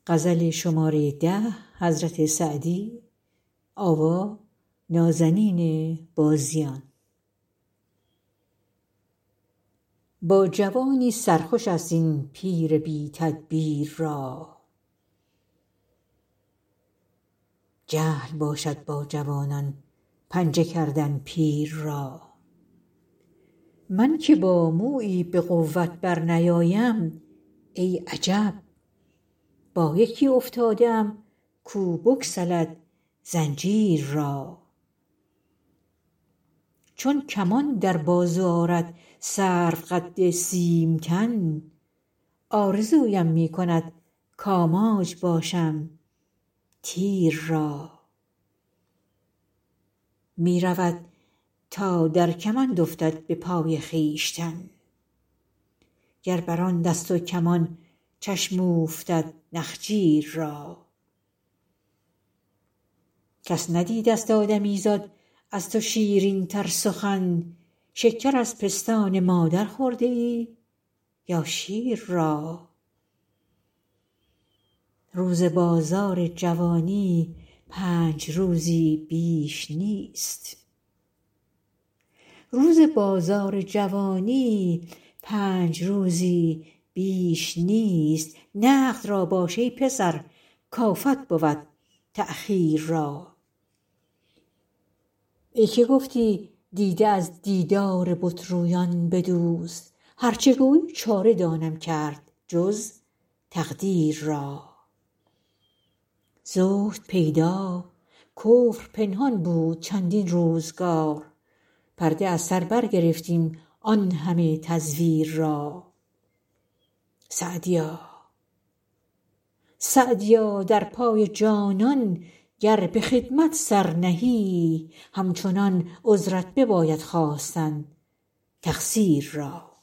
حضرت سعدی. آوا نازنین بازیان. با جوانی سرخوش است این پیر بی تدبیر را، جهل باشد با جوانان پنجه کردن پیر را. من که با مویی به قوت بر نیایم، ای عجب با یکی افتاده ام کو بگسلد زنجیر را. چون کمان در بازو آرد سروقد سیمتن، آرزویم می کند کاماج باشم تیر را. می رود تا در کمند افتد به پای خویشتن، گر بر آن دست و کمان چشم اوفتد نخجیر را. کس ندیده ست آدمیزاد از تو شیرین تر سخن، شکر از پستان مادر خورده ای یا شیر را. روز بازار جوانی 5 روزی بیش نیست، روز بازار جوانی 5 روزی بیش نیست. نقد را باش ای پسر کآفت بود تأخیر را. ای که گفتی دیده از دیدار بت رویان بدوز، هر چه گویی چاره دانم کرد جز تقدیر را. زهد پیدا کفر پنهان بود چندین روزگار، پرده از سر برگرفتیم آن همه تزویر را. سعدیا در پای جانان گر به خدمت سر نهی، همچنان عذرت بباید خواستن تقصیر را.